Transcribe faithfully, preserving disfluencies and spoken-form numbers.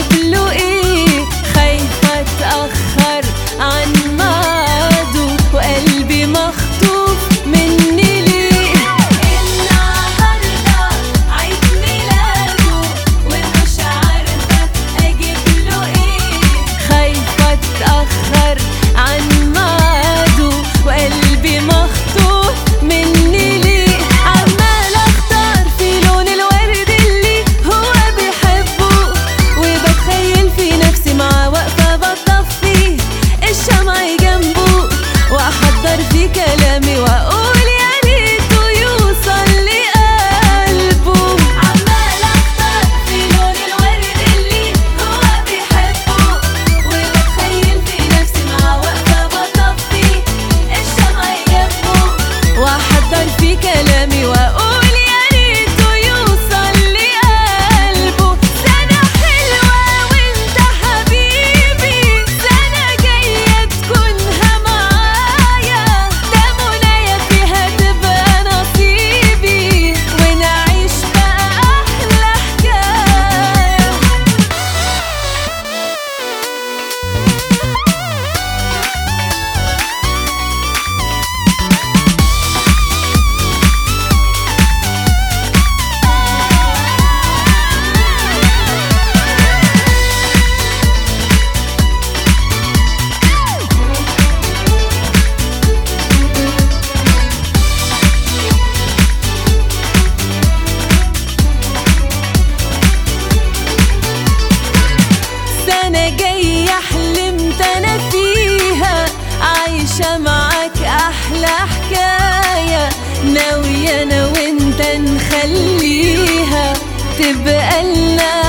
اجيب له ايه؟ خايفة اتأخر عن ميعاده وقلبي مخطوف مني ليه. النهارده عيد ميلاده ومش عارفة اجيب له ايه. خايفة اتأخر عن ميعاده وقلبي مخطوف مني ليه. عمالة اختار في لون الورد اللي هو بيحبه وبتخيل في نفسي معاه واقفة بطفي الشمع جنبه واحضر في كلامي واقول يا ريته يوصل لقلبه. عمالة اختار في لون الورد اللي هو بيحبه وبتخيل في نفسي معاه واقفة بطفي الشمع جنبه واحضر في كلامي واقول يا ريته يوصل لقلبه. سنة حلوة وانت حبيبي، سنة جاية تكونها معايا، ده منايا فيها تبقى نصيبي ونعيش بقى أحلى حكاية. سنة جاية حلمت أنا فيها عايشة معاك أحلى حكاية، ناوية أنا وأنت نخليها تبقى لنا